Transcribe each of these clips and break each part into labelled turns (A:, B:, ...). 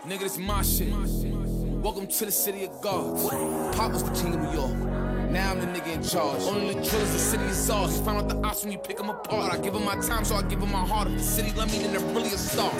A: Nigga, this my shit. Welcome to the city of God. Pop was the king of New York. Now I'm the nigga in charge. Only the drillers, the city is ours. You found out the ops when you pick them apart. I give them my time, so I give them my heart. If the city love me, then they're really a star.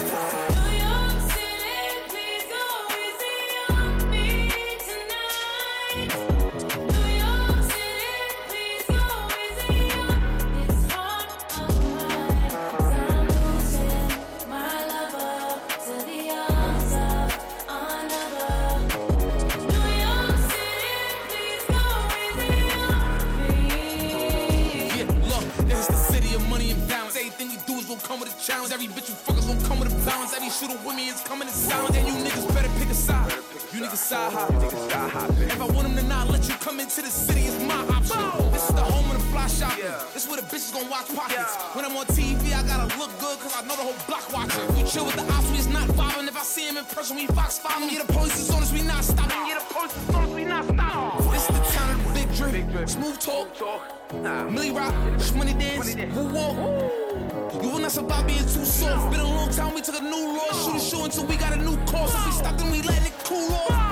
A: Challenge. Every bitch you fuckers gon' come with a balance. Every shooter with me is coming in silence. And you niggas better pick a side. You niggas side hop. If I want them to not let you come into the city, it's my option. This is the home of the fly shopping. This is where the bitches gon' watch pockets. When I'm on TV, I gotta look good, cause I know the whole block watching. We chill with the ops, we is not vibing. If I see him in person, we Fox 5 him. Yeah, the police is on us, we not stopping. Yeah, the police is on us, we not stopping. This is the town of the big drip. Smooth talk. Millie Rock, Money Dance, Woo Walk. You will not survive being too soft. Been a long time, we took a new road. Shoot a shoe until we got a new course. If we stop, then we letting it cool off.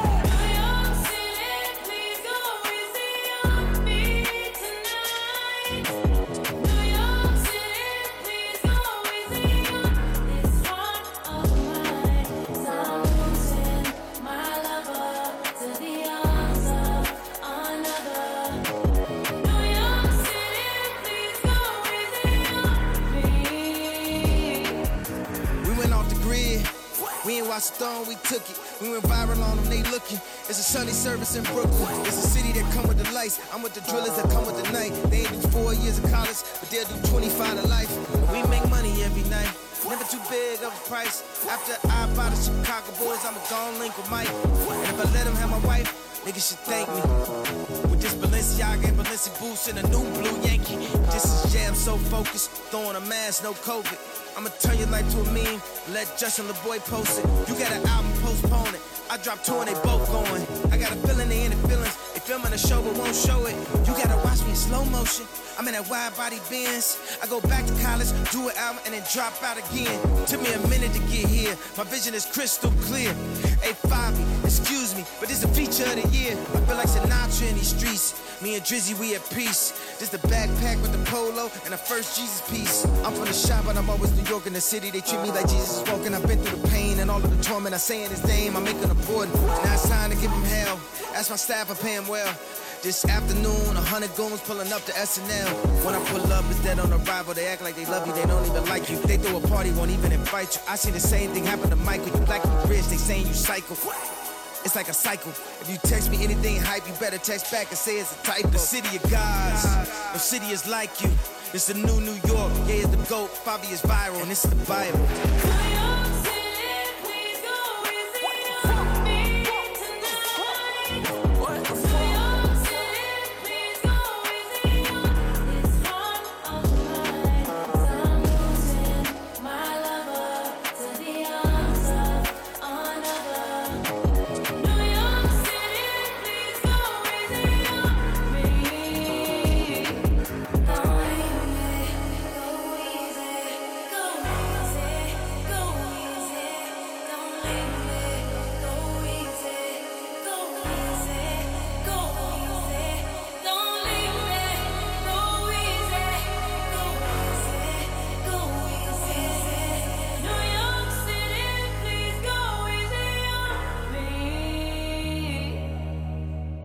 B: Stone, we took it. We went viral on them, they looking. It's a Sunday service in Brooklyn. It's a city that come with the lights. I'm with the drillers that come with the night. They ain't do 4 years of college, but they'll do 25 to life. We make money every night. Never too big of a price. After I buy the Chicago Bulls, I'ma go and link with Mike. And if I let him have my wife, niggas should thank me. With this Balenciaga and Balenci boots and a new blue Yankee. This is jam so focused, throwing a mask, no COVID. I'ma turn your life to a meme, let Justin LeBoy post it. You got an album, postpone it. I dropped 2 and they both going. I got a feeling they in the feelings. They filming a show but won't show it. You gotta watch me in slow motion. I'm in that wide body Benz. I go back to college, do an album, and then drop out again. Took me a minute to get here. My vision is crystal clear. Hey, Fabi, excuse me, but this is a feature of the year. I feel like Sinatra in these streets. Me and Drizzy, we at peace. This the backpack with the polo and the first Jesus piece. I'm from the shop, but I'm always New York in the city. They treat me like Jesus is walking. I've been through the pain and all of the torment. I say in his name, I'm making a point. Now it's time to give him hell. Ask my staff, I pay him well. This afternoon, 100 goons pulling up to SNL. When I pull up, it's dead on arrival. They act like they love you, they don't even like you. They throw a party, won't even invite you. I see the same thing happen to Michael. You black and rich, they saying you psycho. It's like a cycle. If you text me anything hype, you better text back and say it's a typo. The city of gods, no city is like you. It's the new York, yeah, it's the GOAT. Fabi is viral, and it's the Bible.